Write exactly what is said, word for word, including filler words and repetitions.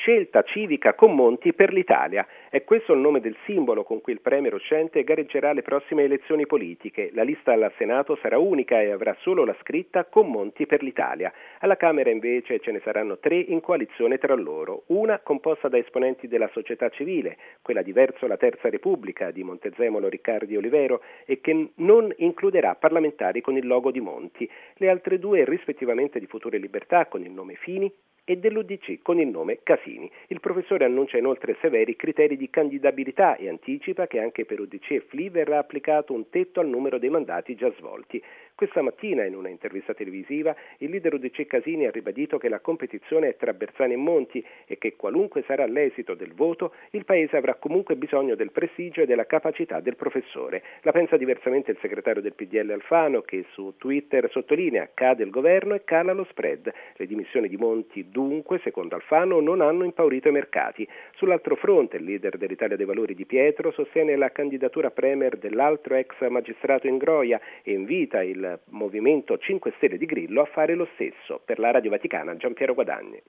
Scelta civica con Monti per l'Italia. È questo il nome del simbolo con cui il premier uscente gareggerà le prossime elezioni politiche. La lista al Senato sarà unica e avrà solo la scritta con Monti per l'Italia. Alla Camera invece ce ne saranno tre in coalizione tra loro. Una composta da esponenti della società civile, quella di Verso la Terza Repubblica di Montezemolo, Riccardi e Olivero, e che non includerà parlamentari con il logo di Monti. Le altre due rispettivamente di Futuro e Libertà con il nome Fini e dell'U D C con il nome Casini. Il professore annuncia inoltre severi criteri di candidabilità e anticipa che anche per U D C e F L I verrà applicato un tetto al numero dei mandati già svolti. Questa mattina, in una intervista televisiva, il leader U D C Casini ha ribadito che la competizione è tra Bersani e Monti e che qualunque sarà l'esito del voto, il Paese avrà comunque bisogno del prestigio e della capacità del professore. La pensa diversamente il segretario del P D L Alfano, che su Twitter sottolinea: cade il governo e cala lo spread. Le dimissioni di Monti dunque, secondo Alfano, non hanno impaurito i mercati. Sull'altro fronte, il leader dell'Italia dei Valori Di Pietro sostiene la candidatura premier dell'altro ex magistrato Ingroia e invita il Movimento cinque Stelle di Grillo a fare lo stesso. Per la Radio Vaticana, Giampiero Guadagni.